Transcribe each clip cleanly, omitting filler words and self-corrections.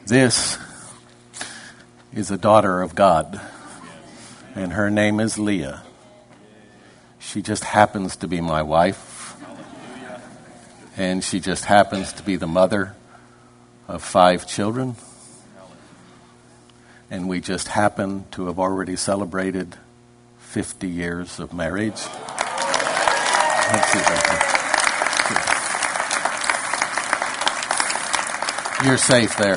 This is a daughter of God, and her name is Leah. She just happens to be my wife, and she just happens to be the mother of 5 children, and we just happen to have already celebrated 50 years of marriage. You're safe there.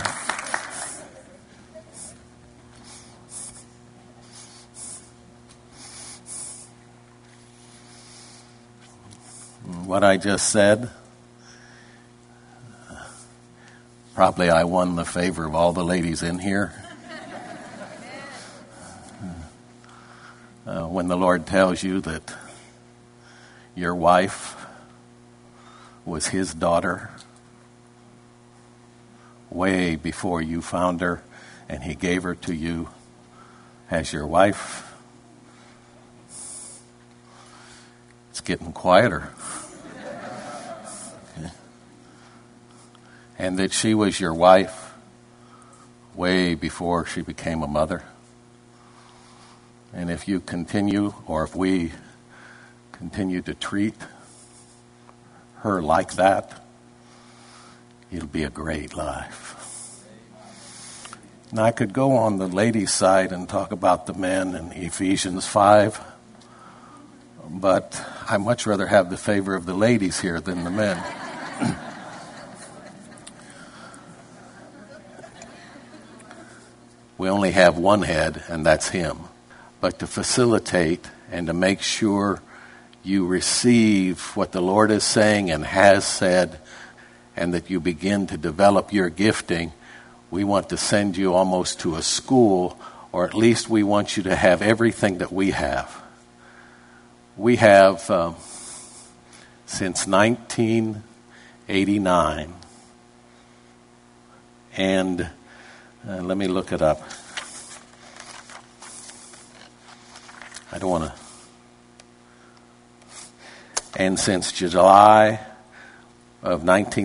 What I just said, probably I won the favor of all the ladies in here. When the Lord tells you that your wife was His daughter way before you found her, and He gave her to you as your wife, it's getting quieter. Okay. And that she was your wife way before she became a mother. And if you continue, or if we continue to treat her like that, it'll be a great life. Now, I could go on the ladies' side and talk about the men in Ephesians 5, but I much rather have the favor of the ladies here than the men. We only have one head, and that's Him. But to facilitate and to make sure you receive what the Lord is saying and has said, and that you begin to develop your gifting, we want to send you almost to a school, or at least we want you to have everything that we have. We have, since 1989, and let me look it up. I don't want to. And since July of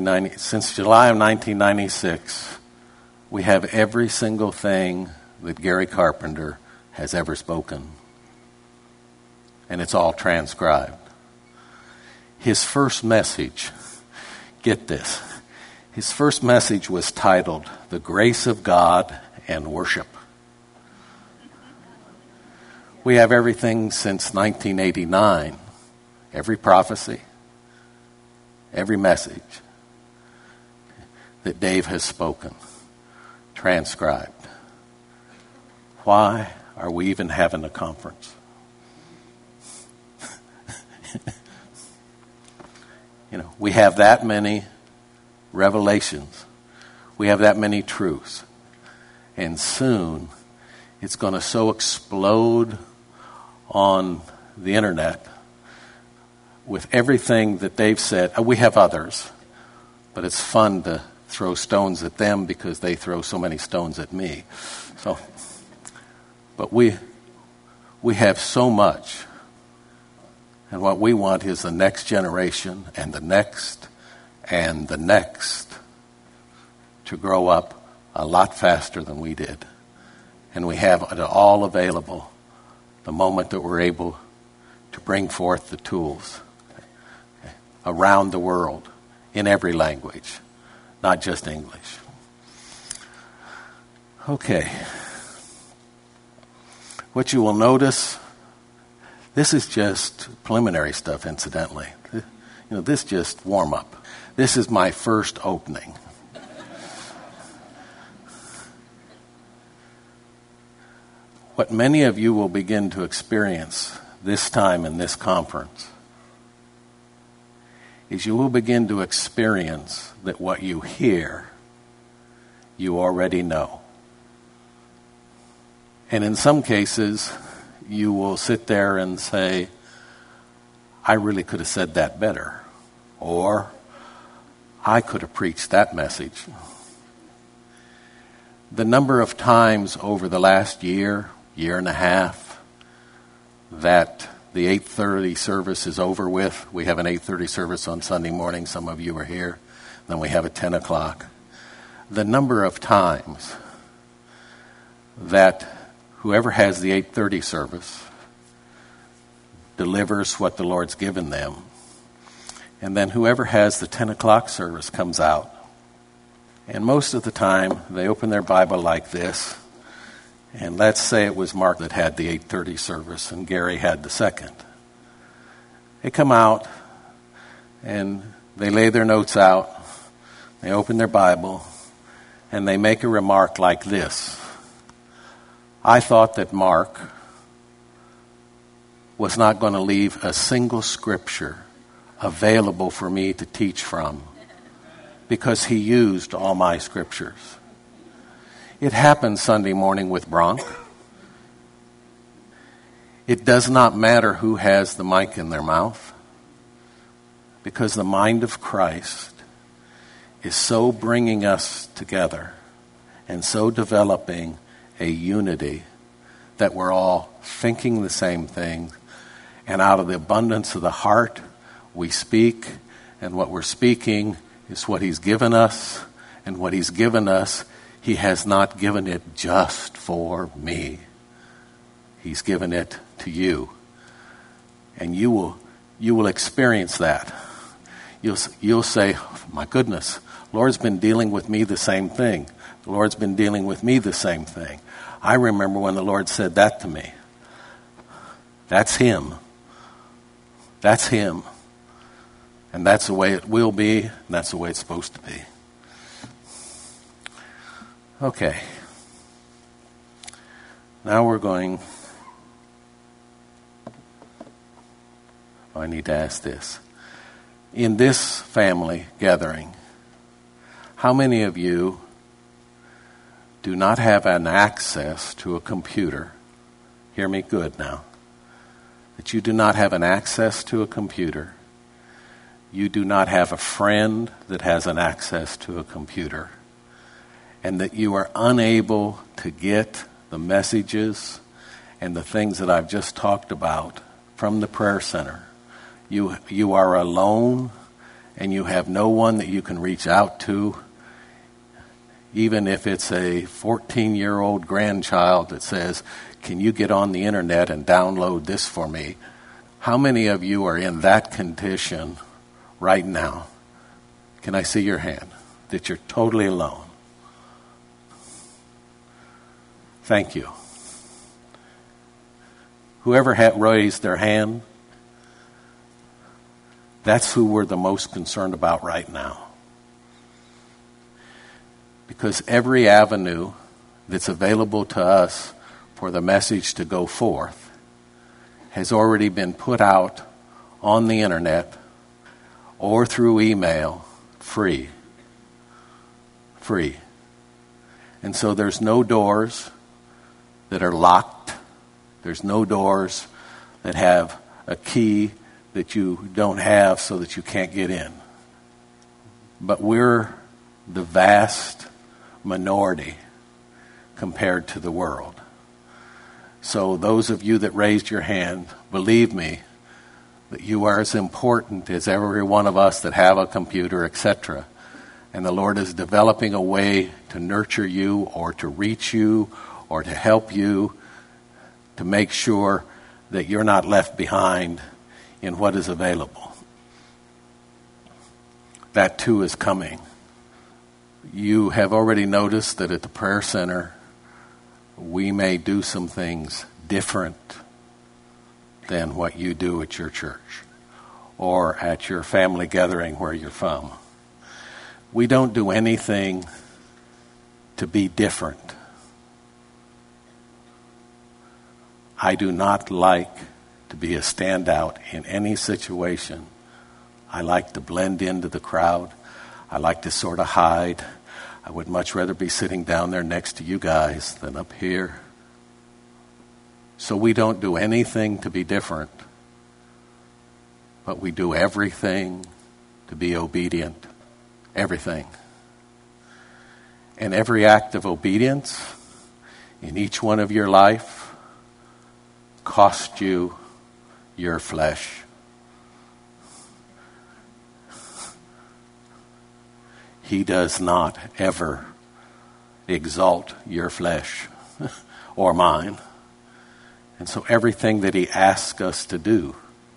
1996, we have every single thing that Gary Carpenter has ever spoken. And it's all transcribed. His first message, get this, his first message was titled, "The Grace of God and Worship." We have everything since 1989, every prophecy, every message that Dave has spoken, transcribed. Why are we even having a conference? We have that many revelations. We have that many truths. And soon it's going to so explode on the internet with everything that they've said. We have others, but it's fun to throw stones at them because they throw so many stones at me. But we have so much. And what we want is the next generation and the next and the next to grow up a lot faster than we did. And we have it all available the moment that we're able to bring forth the tools around the world in every language, not just English. Okay. What you will notice, this is just preliminary stuff, incidentally. This is just warm up. This is my first opening. What many of you will begin to experience this time in this conference is you will begin to experience that what you hear, you already know. And in some cases, you will sit there and say, I really could have said that better. Or, I could have preached that message. The number of times over the last year and a half, that the 8:30 service is over with. We have an 8:30 service on Sunday morning. Some of you are here. Then we have a 10 o'clock. the number of times that whoever has the 8:30 service delivers what the Lord's given them, and then whoever has the 10 o'clock service comes out, and most of the time they open their Bible like this, and let's say it was Mark that had the 8:30 service and Gary had the second. They come out and they lay their notes out, they open their Bible, and they make a remark like this: I thought that Mark was not going to leave a single scripture available for me to teach from because he used all my scriptures. It happened Sunday morning with Bronk. It does not matter who has the mic in their mouth, because the mind of Christ is so bringing us together and so developing a unity that we're all thinking the same thing, and out of the abundance of the heart we speak, and what we're speaking is what he's given us, and what he's given us, he has not given it just for me. He's given it to you, and you will experience that. You'll say, my goodness, Lord's been dealing with me the same thing. The Lord's been dealing with me the same thing. I remember when the Lord said that to me. That's him. That's him. And that's the way it will be, and that's the way it's supposed to be. Okay. Now we're going... I need to ask this. In this family gathering, how many of you do not have an access to a computer? Hear me good now. That you do not have an access to a computer. You do not have a friend that has an access to a computer. And that you are unable to get the messages and the things that I've just talked about from the prayer center. You are alone, and you have no one that you can reach out to, even if it's a 14-year-old grandchild that says, can you get on the internet and download this for me? How many of you are in that condition right now? Can I see your hand? That you're totally alone. Thank you. Whoever had raised their hand, that's who we're the most concerned about right now. Because every avenue that's available to us for the message to go forth has already been put out on the internet or through email, free. Free. And so there's no doors that are locked. There's no doors that have a key that you don't have so that you can't get in. But we're the vast minority compared to the world. So those of you that raised your hand, believe me, that you are as important as every one of us that have a computer, etc. And the Lord is developing a way to nurture you or to reach you or to help you to make sure that you're not left behind in what is available. That too is coming. You have already noticed that at the prayer center, we may do some things different than what you do at your church or at your family gathering where you're from. We don't do anything to be different. I do not like to be a standout in any situation. I like to blend into the crowd. I like to sort of hide. I would much rather be sitting down there next to you guys than up here. So we don't do anything to be different, but we do everything to be obedient. Everything. And every act of obedience in each one of your life cost you your flesh. He does not ever exalt your flesh or mine. And so everything that he asks us to do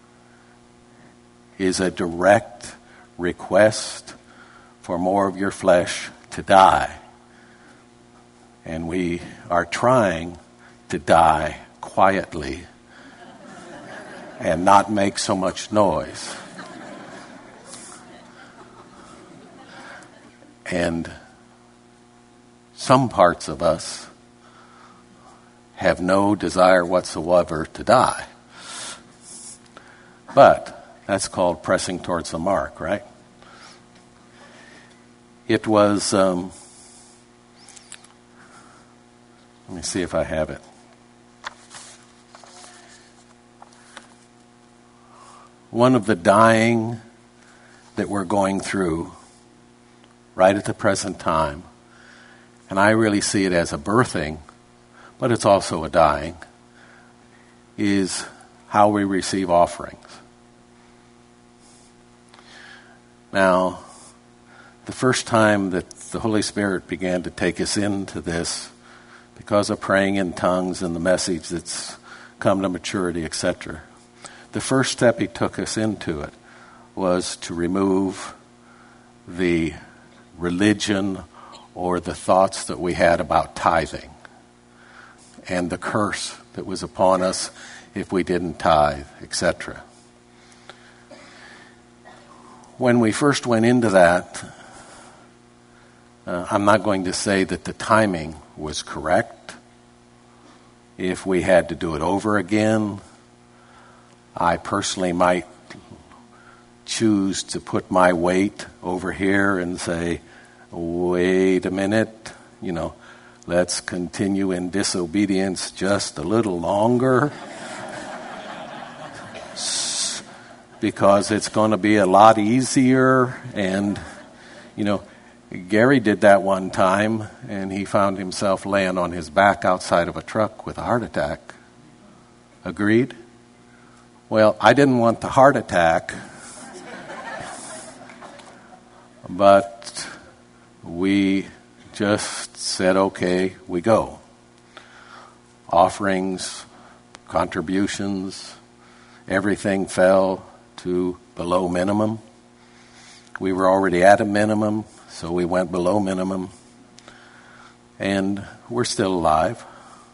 is a direct request for more of your flesh to die. And we are trying to die quietly and not make so much noise. And some parts of us have no desire whatsoever to die. But that's called pressing towards the mark, right? It was, let me see if I have it. One of the dying that we're going through right at the present time, and I really see it as a birthing, but it's also a dying, is how we receive offerings. Now, the first time that the Holy Spirit began to take us into this, because of praying in tongues and the message that's come to maturity, etc., the first step he took us into it was to remove the religion or the thoughts that we had about tithing and the curse that was upon us if we didn't tithe, etc. When we first went into that, I'm not going to say that the timing was correct. If we had to do it over again, I personally might choose to put my weight over here and say, wait a minute, let's continue in disobedience just a little longer because it's going to be a lot easier. And, Gary did that one time, and he found himself laying on his back outside of a truck with a heart attack. Agreed? Well, I didn't want the heart attack, but we just said, okay, we go. Offerings, contributions, everything fell to below minimum. We were already at a minimum, so we went below minimum. And we're still alive.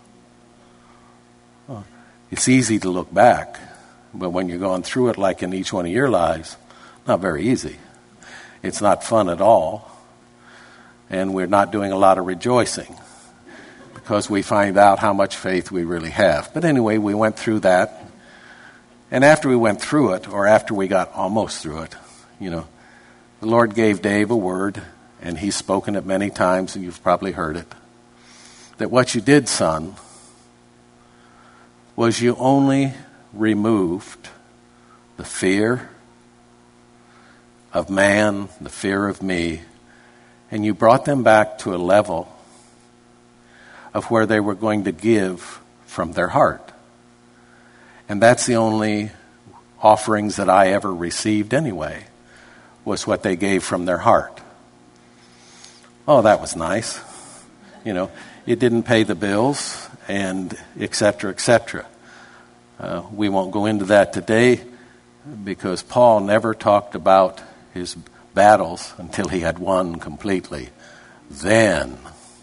It's easy to look back, but when you're going through it like in each one of your lives, not very easy. It's not fun at all. And we're not doing a lot of rejoicing because we find out how much faith we really have. But anyway, we went through that. And after we went through it, or after we got almost through it, the Lord gave Dave a word, and he's spoken it many times, and you've probably heard it, that what you did, son, was you only removed the fear of man, the fear of me, and you brought them back to a level of where they were going to give from their heart. And that's the only offerings that I ever received anyway, was what they gave from their heart. Oh, that was nice. It didn't pay the bills, and et cetera, et cetera. We won't go into that today because Paul never talked about his battles until he had won completely. Then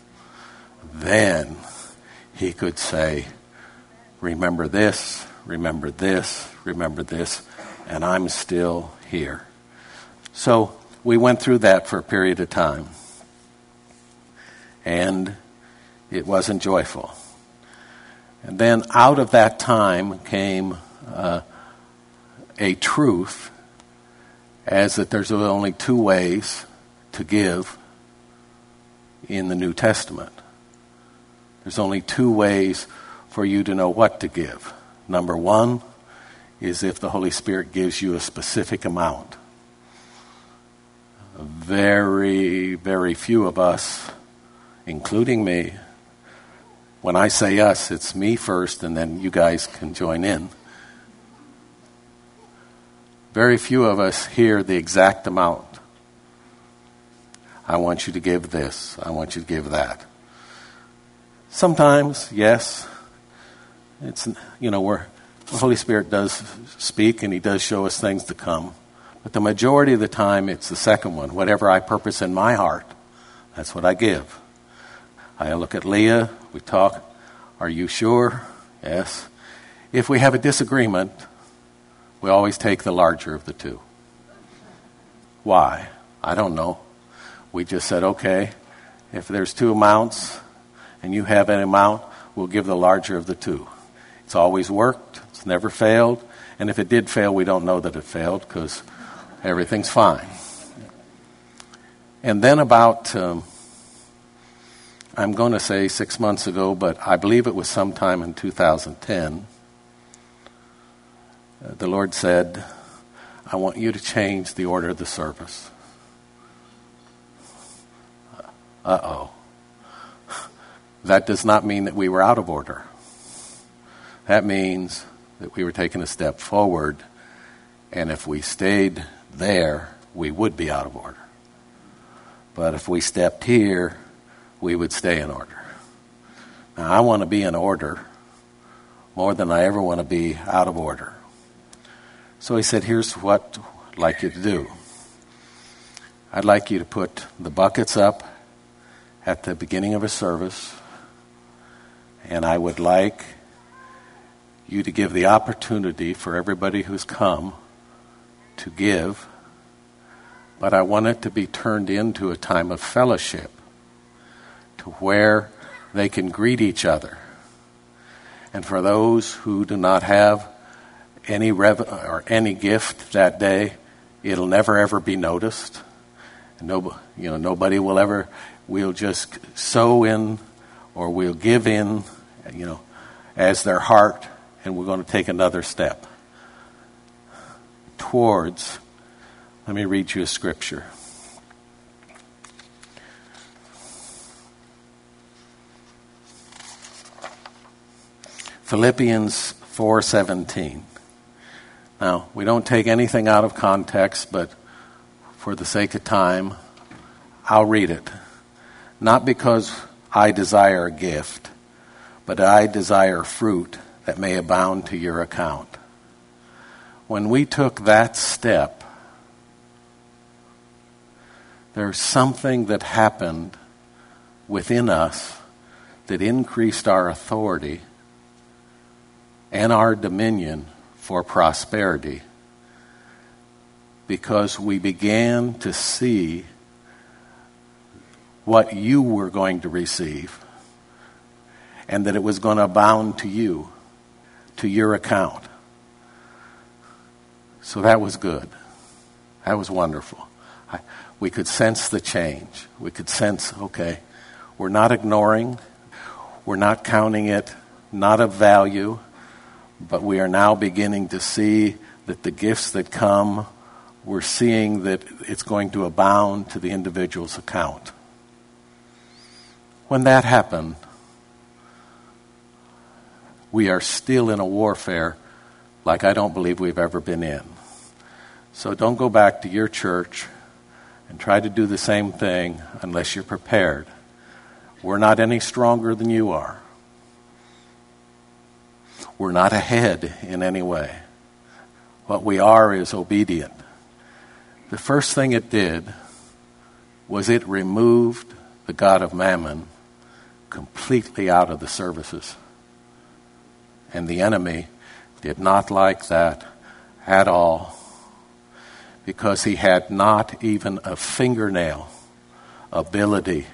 he could say, remember this, remember this, remember this, and I'm still here. So we went through that for a period of time, and it wasn't joyful. And then out of that time came a truth as that there's only two ways to give in the New Testament. There's only two ways for you to know what to give. Number one is if the Holy Spirit gives you a specific amount. Very, very few of us, including me, when I say us, it's me first and then you guys can join in. Very few of us hear the exact amount. I want you to give this. I want you to give that. Sometimes, yes, it's, where the Holy Spirit does speak and he does show us things to come. But the majority of the time, it's the second one. Whatever I purpose in my heart, that's what I give. I look at Leah, we talk, are you sure? Yes. If we have a disagreement, we always take the larger of the two. Why? I don't know. We just said, okay, if there's two amounts and you have an amount, we'll give the larger of the two. It's always worked. It's never failed. And if it did fail, we don't know that it failed because everything's fine. And then about, I'm going to say 6 months ago, but I believe it was sometime in 2010, the Lord said, I want you to change the order of the service. Uh-oh. That does not mean that we were out of order. That means that we were taking a step forward, and if we stayed there, we would be out of order. But if we stepped here, we would stay in order. Now, I want to be in order more than I ever want to be out of order. So he said, here's what I'd like you to do. I'd like you to put the buckets up at the beginning of a service, and I would like you to give the opportunity for everybody who's come to give, but I want it to be turned into a time of fellowship to where they can greet each other. And for those who do not have any gift that day, it'll never ever be noticed. Nobody will ever. We'll just sow in, or we'll give in, as their heart, and we're going to take another step towards. Let me read you a scripture. Philippians 4:17. Now, we don't take anything out of context, but for the sake of time, I'll read it. Not because I desire a gift, but I desire fruit that may abound to your account. When we took that step, there's something that happened within us that increased our authority and our dominion for prosperity, because we began to see what you were going to receive and that it was going to abound to you, to your account. So that was good. That was wonderful. We could sense the change. We could sense, okay, we're not ignoring, we're not counting it not of value, but we are now beginning to see that the gifts that come, we're seeing that it's going to abound to the individual's account. When that happened, we are still in a warfare like I don't believe we've ever been in. So don't go back to your church and try to do the same thing unless you're prepared. We're not any stronger than you are. We're not ahead in any way. What we are is obedient. The first thing it did was it removed the god of Mammon completely out of the services. And the enemy did not like that at all, because he had not even a fingernail ability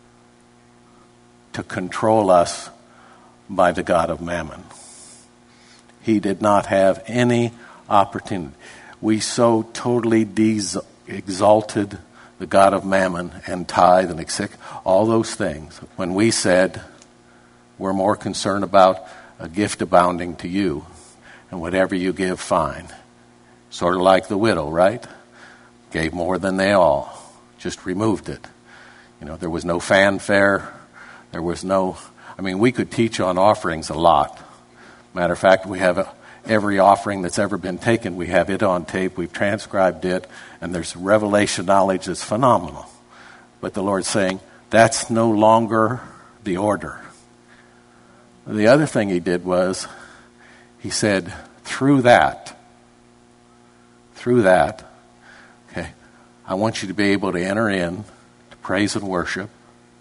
to control us by the god of Mammon. He did not have any opportunity. We so totally exalted the god of Mammon and tithe and all those things. When we said we're more concerned about a gift abounding to you, and whatever you give, fine. Sort of like the widow, right? Gave more than they all. Just removed it. There was no fanfare. There was no... we could teach on offerings a lot. Matter of fact, we have every offering that's ever been taken, we have it on tape, we've transcribed it, and there's revelation knowledge that's phenomenal. But the Lord's saying, that's no longer the order. The other thing he did was, he said, through that, okay, I want you to be able to enter in to praise and worship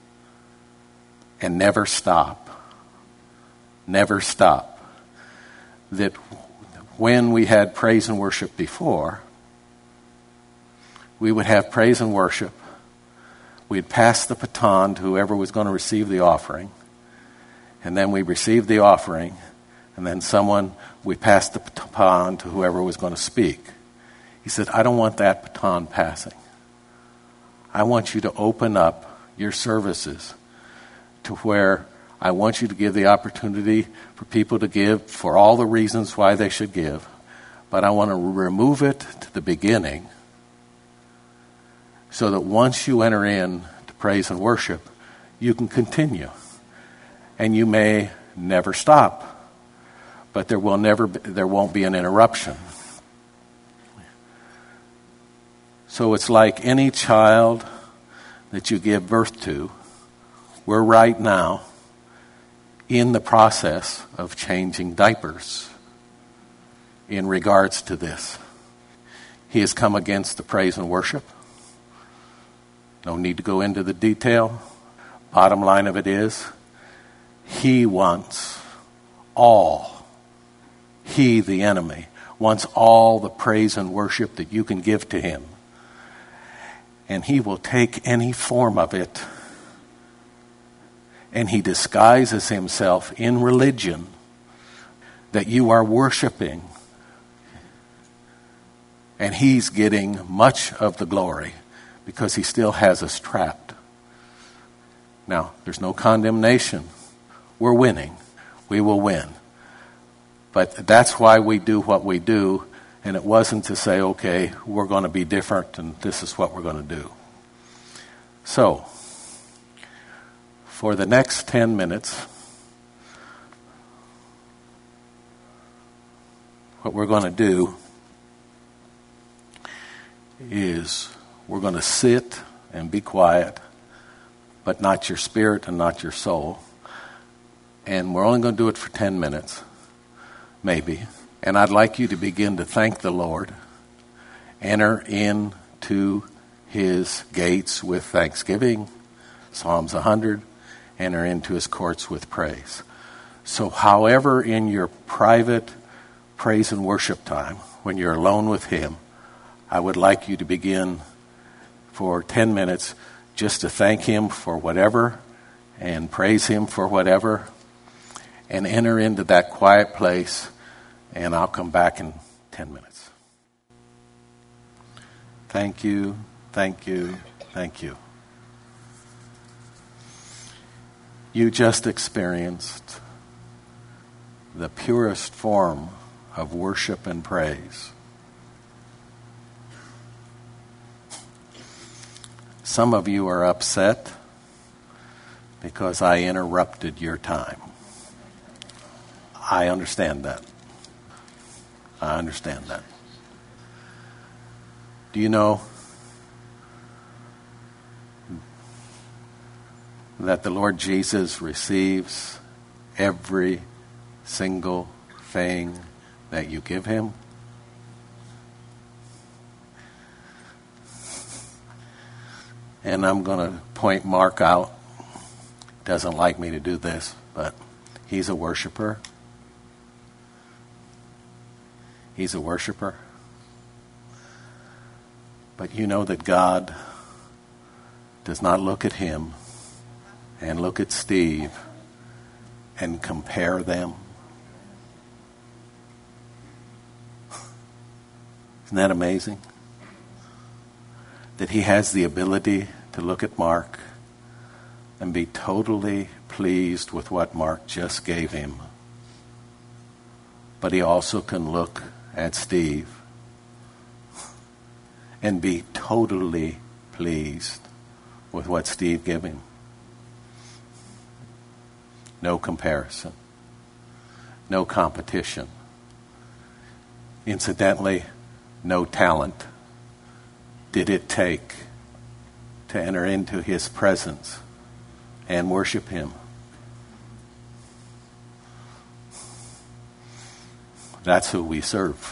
and never stop. Never stop. That when we had praise and worship before, we would have praise and worship. We'd pass the baton to whoever was going to receive the offering. And then we received the offering. And then we passed the baton to whoever was going to speak. He said, I don't want that baton passing. I want you to open up your services to where I want you to give the opportunity for people to give for all the reasons why they should give. But I want to remove it to the beginning so that once you enter in to praise and worship, you can continue. And you may never stop. But there won't be an interruption. So it's like any child that you give birth to. We're right now in the process of changing diapers in regards to this. He has come against the praise and worship. No need to go into the detail. Bottom line of it is, he wants all. He, the enemy, wants all the praise and worship that you can give to him. And he will take any form of it. And he disguises himself in religion that you are worshiping. And he's getting much of the glory because he still has us trapped. Now, there's no condemnation. We're winning. We will win. But that's why we do what we do, and it wasn't to say, okay, we're going to be different, and this is what we're going to do. So, for the next 10 minutes, what we're going to do is we're going to sit and be quiet, but not your spirit and not your soul. And we're only going to do it for 10 minutes. Maybe. And I'd like you to begin to thank the Lord. Enter into his gates with thanksgiving. Psalms 100. Enter into his courts with praise. So however in your private praise and worship time, when you're alone with him, I would like you to begin for 10 minutes just to thank him for whatever and praise him for whatever. And enter into that quiet place, and I'll come back in 10 minutes. Thank you, thank you, thank you. You just experienced the purest form of worship and praise. Some of you are upset because I interrupted your time. I understand that. I understand that. Do you know that the Lord Jesus receives every single thing that you give him? And I'm going to point Mark out. Doesn't like me to do this, but he's a worshiper. He's a worshiper. But you know that God does not look at him and look at Steve and compare them. Isn't that amazing? That he has the ability to look at Mark and be totally pleased with what Mark just gave him. But he also can look at Steve and be totally pleased with what Steve gave him. No comparison. No competition. Incidentally, no talent did it take to enter into his presence and worship him. That's who we serve.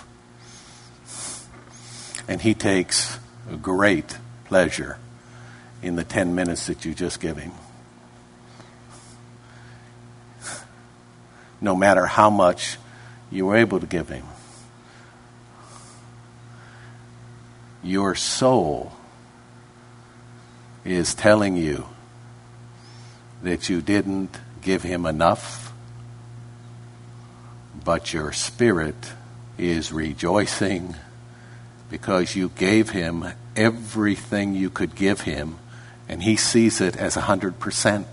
And he takes great pleasure in the 10 minutes that you just give him. No matter how much you were able to give him, your soul is telling you that you didn't give him enough, but your spirit is rejoicing because you gave him everything you could give him, and he sees it as 100%.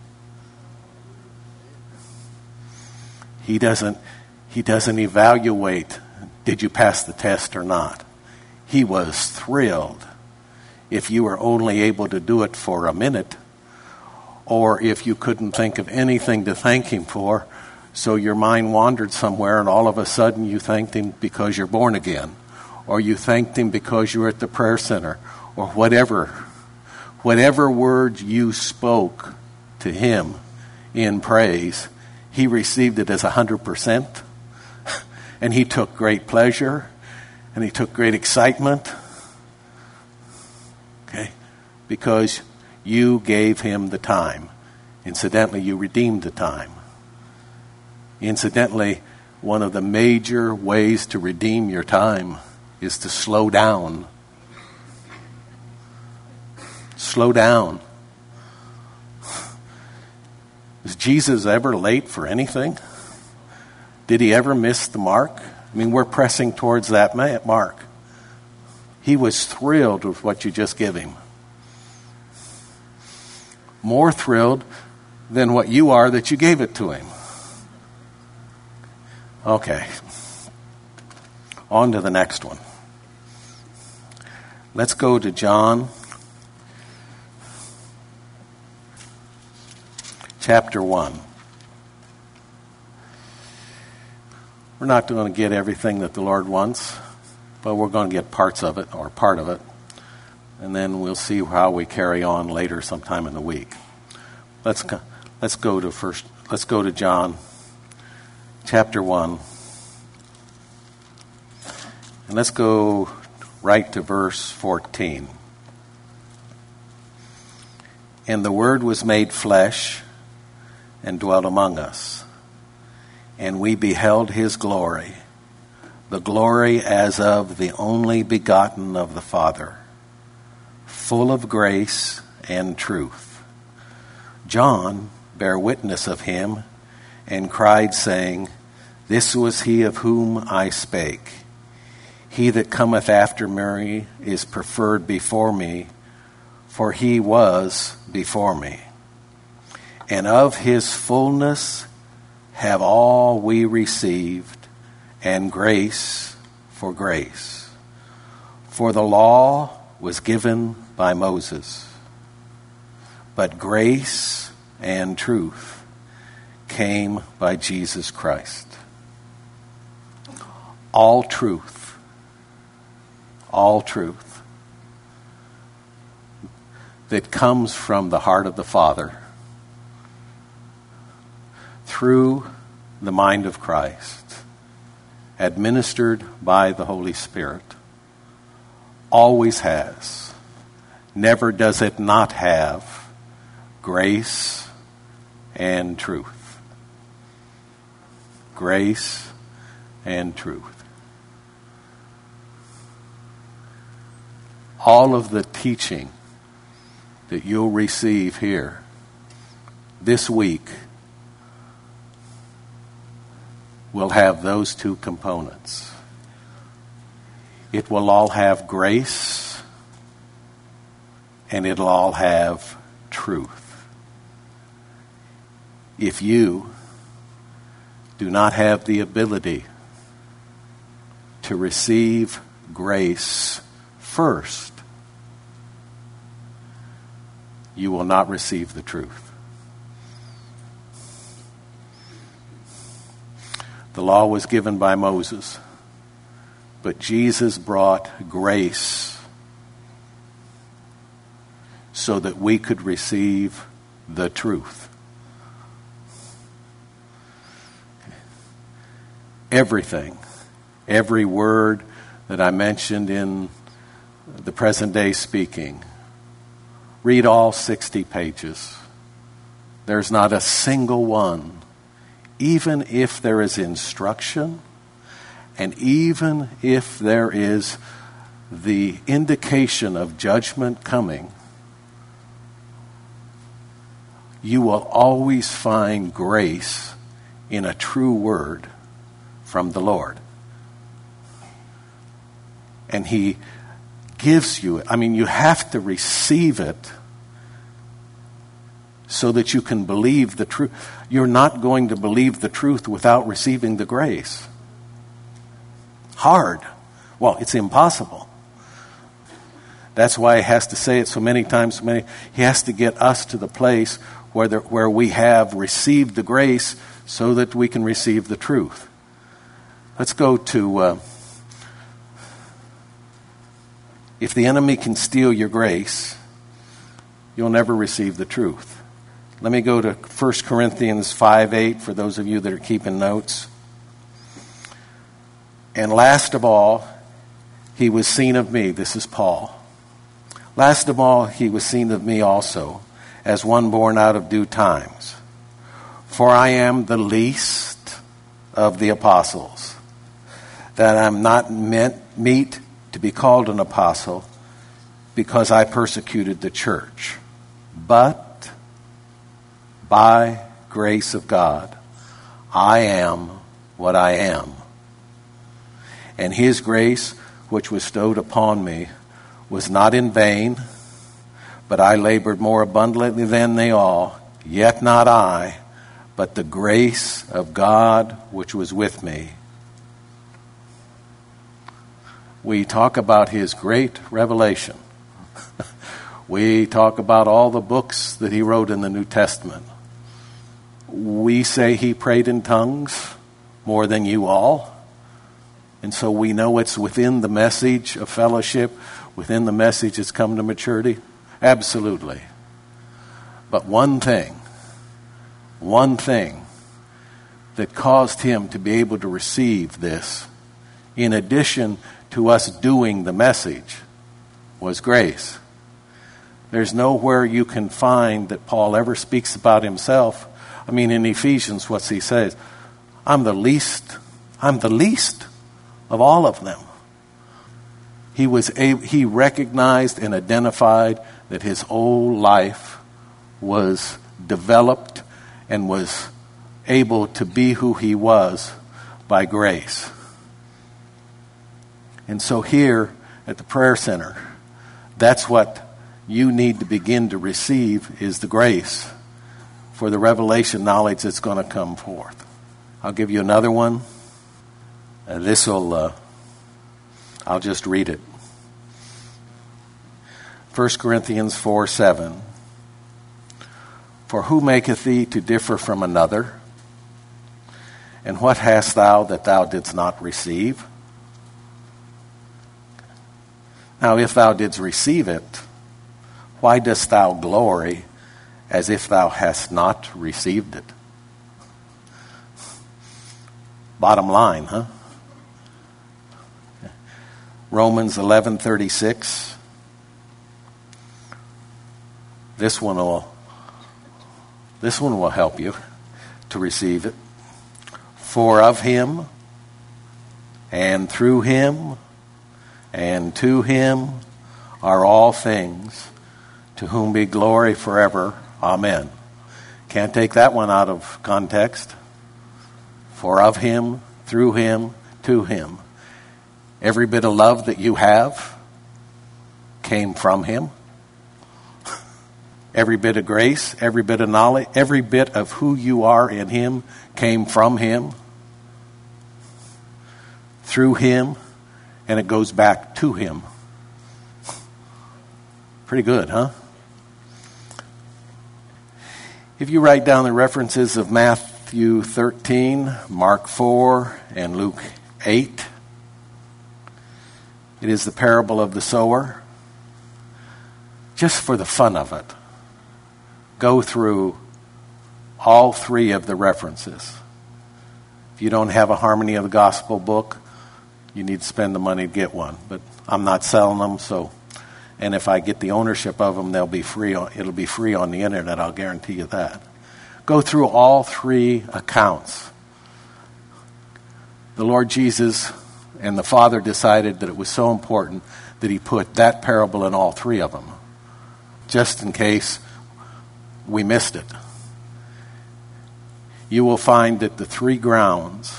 He doesn't evaluate, did you pass the test or not? He was thrilled if you were only able to do it for a minute, or if you couldn't think of anything to thank him for, so your mind wandered somewhere and all of a sudden you thanked him because you're born again, or you thanked him because you were at the prayer center, or whatever word you spoke to him in praise, he received it as 100%, and he took great pleasure, and he took great excitement, okay, because you gave him the time. Incidentally, you redeemed the time. Incidentally, one of the major ways to redeem your time is to slow down. Slow down. Was Jesus ever late for anything? Did he ever miss the mark? I mean, we're pressing towards that mark. He was thrilled with what you just gave him. More thrilled than what you are that you gave it to him. Okay. On to the next one. Let's go to John chapter 1. We're not going to get everything that the Lord wants, but we're going to get parts of it, or part of it. And then we'll see how we carry on later sometime in the week. Let's go to John chapter 1. And let's go right to verse 14. And the Word was made flesh and dwelt among us. And we beheld his glory, the glory as of the only begotten of the Father, full of grace and truth. John bare witness of him, and cried, saying, This was he of whom I spake. He that cometh after me is preferred before me, for he was before me. And of his fullness have all we received, and grace for grace. For the law was given by Moses, but grace and truth came by Jesus Christ. All truth that comes from the heart of the Father through the mind of Christ, administered by the Holy Spirit, always has, never does it not have, grace and truth. Grace and truth. All of the teaching that you'll receive here this week will have those two components. It will all have grace, and it'll all have truth. If you do not have the ability to receive grace first, you will not receive the truth. The law was given by Moses, but Jesus brought grace so that we could receive the truth. Everything every word that I mentioned in the present day speaking. Read all 60 pages. There's not a single one, even if there is instruction, and even if there is the indication of judgment coming, you will always find grace in a true word from the Lord. And He gives you it. I mean, you have to receive it so that you can believe the truth. You're not going to believe the truth without receiving the grace. Hard. Well, it's impossible. That's why He has to say it so many times. He has to get us to the place where we have received the grace so that we can receive the truth. Let's go to, if the enemy can steal your grace, you'll never receive the truth. Let me go to 1 Corinthians 5:8 for those of you that are keeping notes. And last of all, He was seen of me. This is Paul. Last of all, He was seen of me also, as one born out of due times. For I am the least of the apostles, that I'm not meet to be called an apostle, because I persecuted the church. But by grace of God, I am what I am. And His grace, which was bestowed upon me, was not in vain, but I labored more abundantly than they all, yet not I, but the grace of God which was with me. We talk about His great revelation. We talk about all the books that He wrote in the New Testament. We say He prayed in tongues more than you all. And so we know it's within the message of fellowship, within the message that's come to maturity. Absolutely. But one thing that caused Him to be able to receive this, in addition to us doing the message, was grace. There's nowhere you can find that Paul ever speaks about himself. I mean, in Ephesians, what's he says? I'm the least of all of them. He recognized and identified that his whole life was developed and was able to be who he was by grace. And so here at the prayer center, that's what you need to begin to receive, is the grace for the revelation knowledge that's going to come forth. I'll give you another one. I'll just read it. 1 Corinthians 4:7. For who maketh thee to differ from another? And what hast thou that thou didst not receive? Now if thou didst receive it, why dost thou glory as if thou hast not received it? Bottom line, huh? Romans 11:36. This one will help you to receive it. For of Him, and through Him, and to Him are all things, to whom be glory forever. Amen. Can't take that one out of context. For of Him, through Him, to Him. Every bit of love that you have came from Him. Every bit of grace, every bit of knowledge, every bit of who you are in Him came from Him, through Him, and it goes back to Him. Pretty good, huh? If you write down the references of Matthew 13, Mark 4, and Luke 8, it is the parable of the sower. Just for the fun of it, go through all three of the references. If you don't have a Harmony of the Gospel book, you need to spend the money to get one. But I'm not selling them, so, and if I get the ownership of them, they'll be free. It'll be free on the internet, I'll guarantee you that. Go through all three accounts. The Lord Jesus and the Father decided that it was so important that he put that parable in all three of them, just in case we missed it. You will find that the three grounds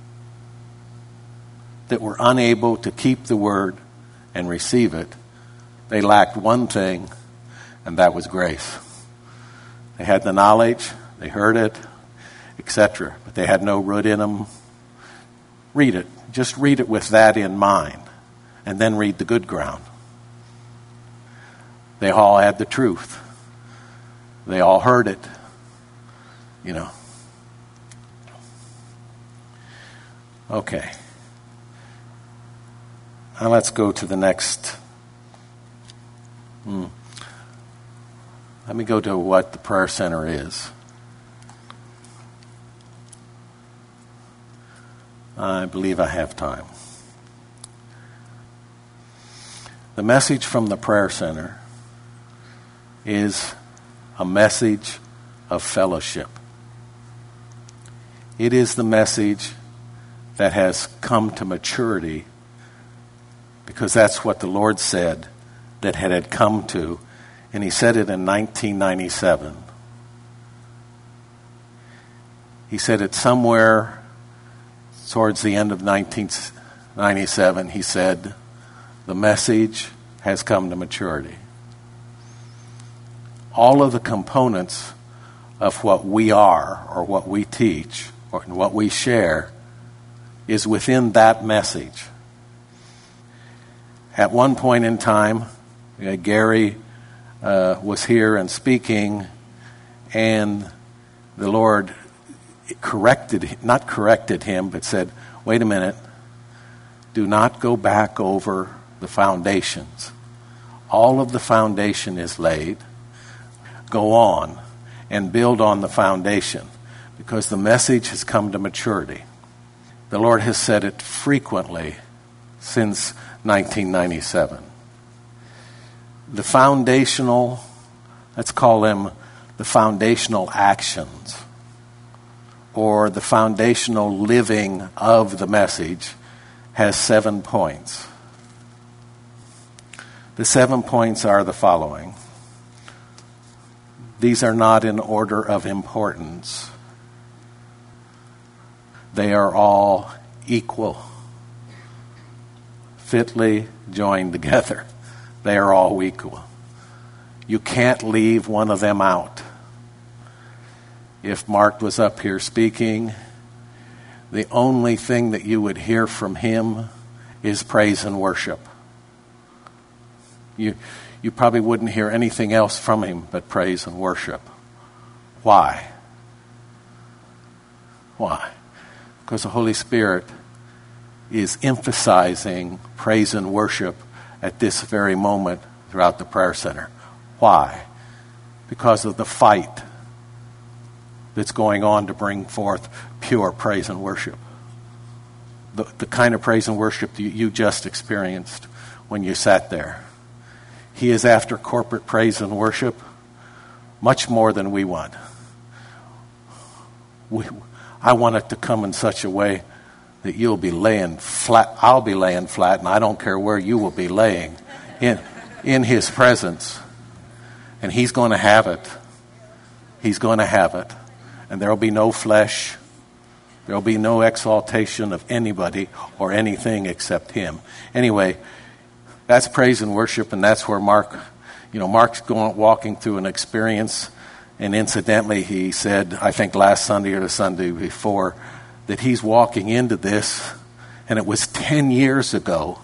that were unable to keep the word and receive it, they lacked one thing, and that was grace. They had the knowledge, they heard it, etc., but they had no root in them. Read it. Just read it with that in mind, and then read the good ground. They all had the truth. They all heard it, you know. Okay. Now let's go to the next. Let me go to what the prayer center is. I believe I have time. The message from the prayer center is a message of fellowship. It is the message that has come to maturity, because that's what the Lord said that it had come to, and he said it in 1997. He said it somewhere towards the end of 1997. He said, the message has come to maturity. All of the components of what we are, or what we teach, or what we share, is within that message. At one point in time, Gary was here and speaking, and the Lord not corrected him, but said, wait a minute, do not go back over the foundations. All of the foundation is laid. Go on and build on the foundation, because the message has come to maturity. The Lord has said it frequently since 1997. The foundational, let's call them the foundational actions, or the foundational living of the message, has 7 points. The 7 points are the following. These are not in order of importance. They are all equal, fitly joined together. They are all equal. You can't leave one of them out. If Mark was up here speaking, the only thing that you would hear from him is praise and worship. You probably wouldn't hear anything else from him but praise and worship. Why? Why? Because the Holy Spirit is emphasizing praise and worship at this very moment throughout the prayer center. Why? Because of the fight that's going on to bring forth pure praise and worship. The kind of praise and worship that you just experienced when you sat there. He is after corporate praise and worship much more than we want. I want it to come in such a way that you'll be laying flat. I'll be laying flat, and I don't care where you will be laying in his presence. And he's going to have it. He's going to have it. And there will be no flesh. There will be no exaltation of anybody or anything except him. Anyway, that's praise and worship, and that's where Mark's walking through an experience. And incidentally, he said, I think last Sunday or the Sunday before, that he's walking into this, and it was 10 years ago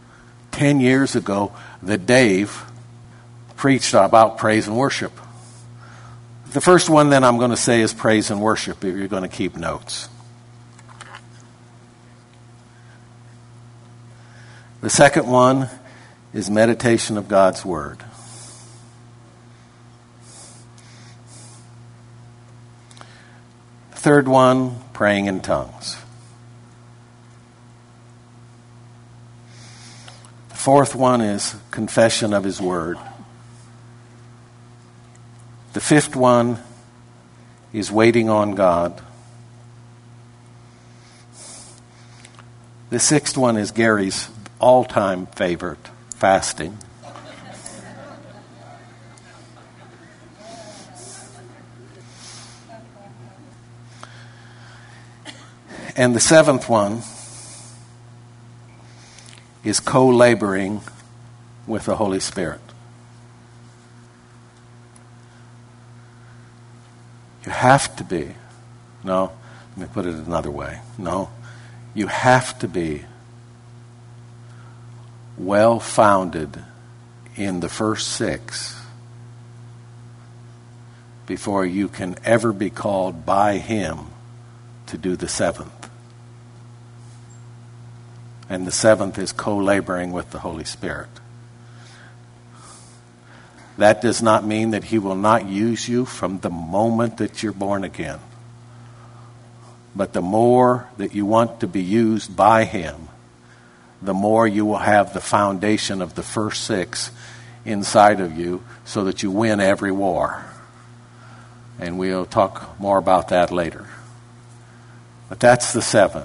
that Dave preached about praise and worship. The first one then I'm going to say is praise and worship, if you're going to keep notes. The second one is meditation of God's Word. The third one, praying in tongues. Fourth one is confession of his word. The fifth one is waiting on God. The sixth one is Gary's all-time favorite, fasting. And the seventh one is co-laboring with the Holy Spirit. You have to be. No, let me put it another way. No, you have to be well-founded in the first six before you can ever be called by Him to do the seventh. And the seventh is co-laboring with the Holy Spirit. That does not mean that He will not use you from the moment that you're born again. But the more that you want to be used by Him, the more you will have the foundation of the first six inside of you so that you win every war. And we'll talk more about that later. But that's the seven.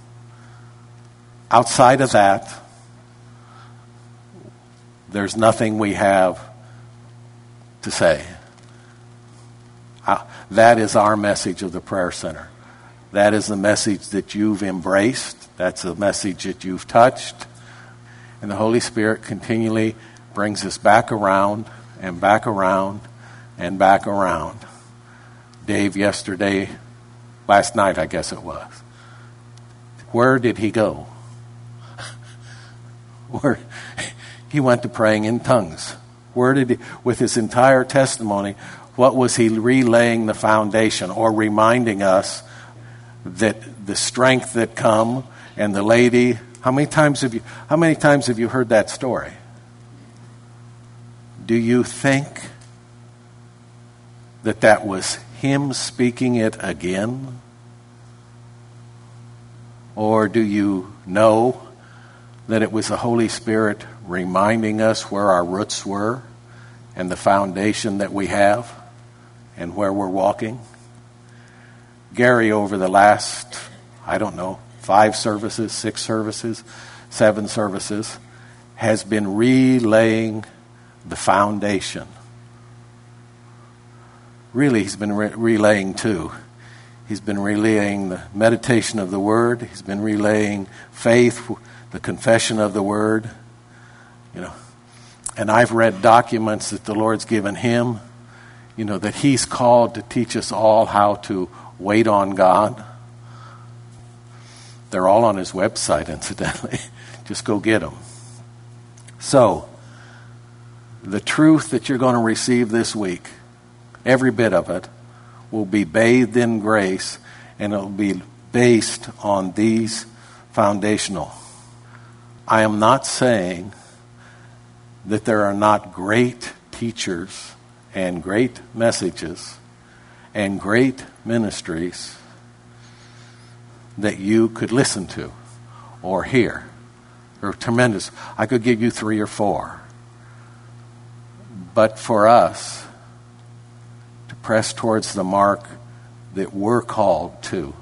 Outside of that, there's nothing we have to say. That is our message of the Prayer Center. That is the message that you've embraced. That's the message that you've touched. And the Holy Spirit continually brings us back around and back around and back around. Dave last night I guess it was. Where did he go? Where he went to praying in tongues. Where did he, with his entire testimony, what was he relaying the foundation or reminding us that the strength that come and the lady, how many times have you heard that story? Do you think that was him speaking it again? Or do you know that it was the Holy Spirit reminding us where our roots were and the foundation that we have and where we're walking? Gary, over the last, 5 services, 6 services, 7 services, has been relaying the foundation. Really, he's been relaying 2. He's been relaying the meditation of the Word. He's been relaying faith, the confession of the Word. And I've read documents that the Lord's given him, that he's called to teach us all how to wait on God. They're all on his website, incidentally. Just go get them. So, the truth that you're going to receive this week, every bit of it, will be bathed in grace, and it will be based on these foundational. I am not saying that there are not great teachers and great messages and great ministries that you could listen to or hear. They're tremendous. I could give you 3 or 4. But for us to press towards the mark that we're called to,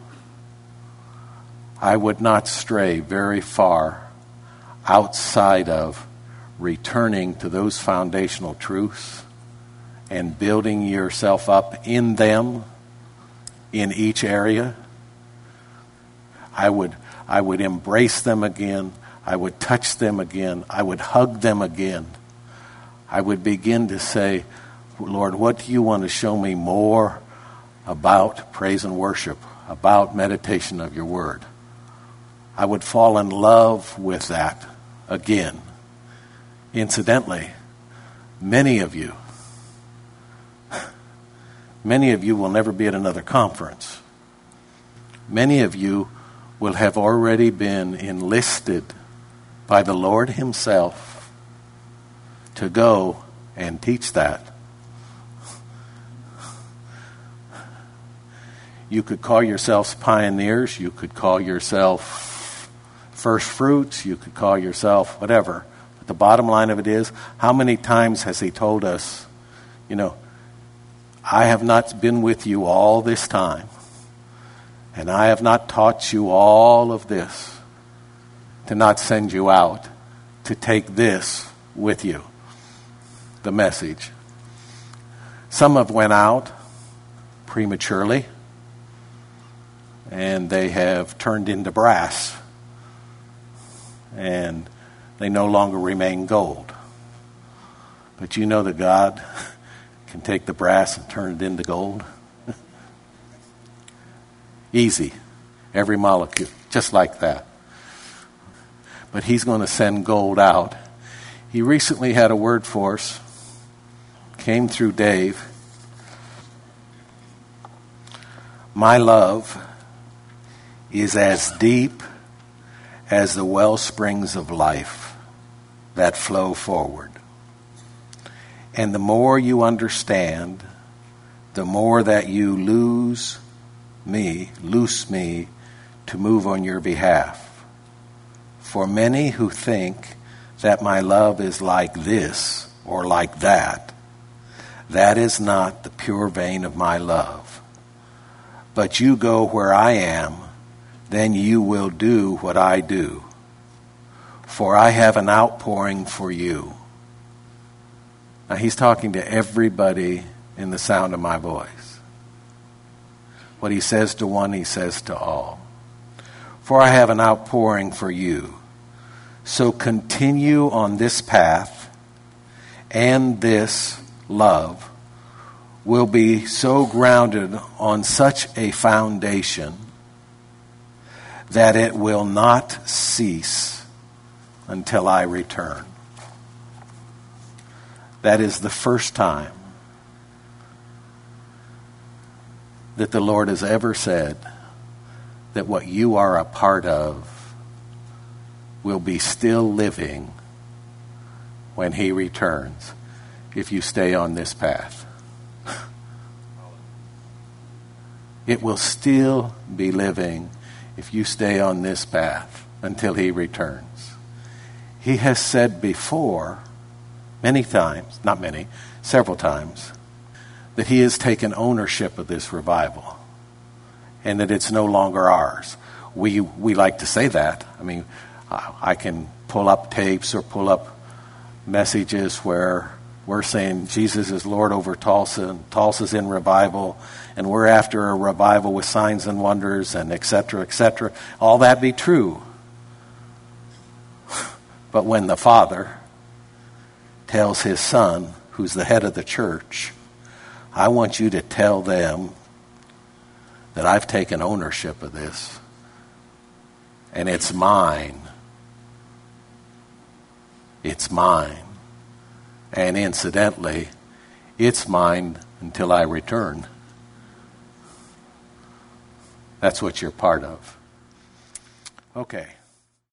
I would not stray very far outside of returning to those foundational truths and building yourself up in them in each area. I would embrace them again. I would touch them again. I would hug them again. I would begin to say, Lord, what do you want to show me more about praise and worship, about meditation of your word? I would fall in love with that again. Incidentally, many of you will never be at another conference. Many of you will have already been enlisted by the Lord himself to go and teach that. You could call yourselves pioneers. You could call yourself first fruits. You could call yourself whatever. But the bottom line of it is, how many times has he told us, I have not been with you all this time, and I have not taught you all of this to not send you out to take this with you, the message. Some have went out prematurely, and they have turned into brass, and they no longer remain gold. But you know that God can take the brass and turn it into gold? Easy. Every molecule. Just like that. But he's going to send gold out. He recently had a word for us. Came through Dave. My love is as deep as the well springs of life that flow forward. And the more you understand, the more that you loose me to move on your behalf. For many who think that my love is like this or like that, that is not the pure vein of my love. But you go where I am, then you will do what I do. For I have an outpouring for you. Now he's talking to everybody in the sound of my voice. What he says to one, he says to all. For I have an outpouring for you. So continue on this path, and this love will be so grounded on such a foundation that it will not cease until I return. That is the first time that the Lord has ever said that what you are a part of will be still living when he returns if you stay on this path. It will still be living if you stay on this path until he returns. He has said before, many times, not many, several times, that he has taken ownership of this revival and that it's no longer ours. We like to say that. I mean, I can pull up tapes or pull up messages where we're saying Jesus is Lord over Tulsa, and Tulsa's in revival, and we're after a revival with signs and wonders, and et cetera, et cetera. All that be true. But when the Father tells his Son, who's the head of the church, I want you to tell them that I've taken ownership of this, and it's mine. It's mine. And incidentally, it's mine until I return. That's what you're part of. Okay.